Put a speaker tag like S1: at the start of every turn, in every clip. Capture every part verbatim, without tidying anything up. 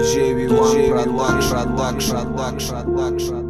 S1: диджей ви один Production.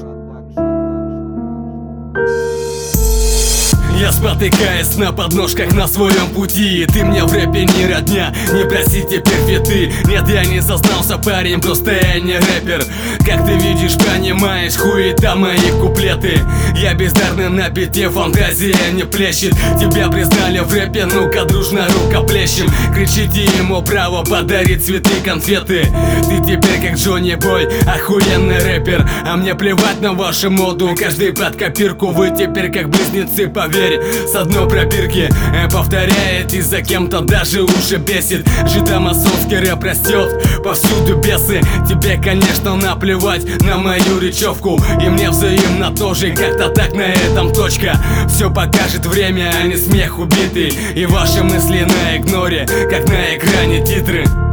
S2: Я спотыкаюсь на подножках на своем пути. Ты мне в рэпе не родня, не проси теперь фиты. Нет, я не сознался, парень, просто я не рэпер. Как ты видишь, понимаешь, хуета мои куплеты. Я бездарный на бите, фантазия не плещет. Тебя признали в рэпе, ну-ка дружно рукоплещем. Кричите ему право подарить цветы, конфеты. Ты теперь как Джонни Бой, охуенный рэпер. А мне плевать на вашу моду, каждый под копирку. Вы теперь как близнецы, поверь, с одной пробирки повторяете за кем-то, даже уши бесит. Жидомасонский рэп растет, повсюду бесы. Тебе, конечно, наплевать на мою речевку, и мне взаимно тоже, как-то так на этом точка. Все покажет время, а не смех убитый, и ваши мысли на игноре, как на экране титры.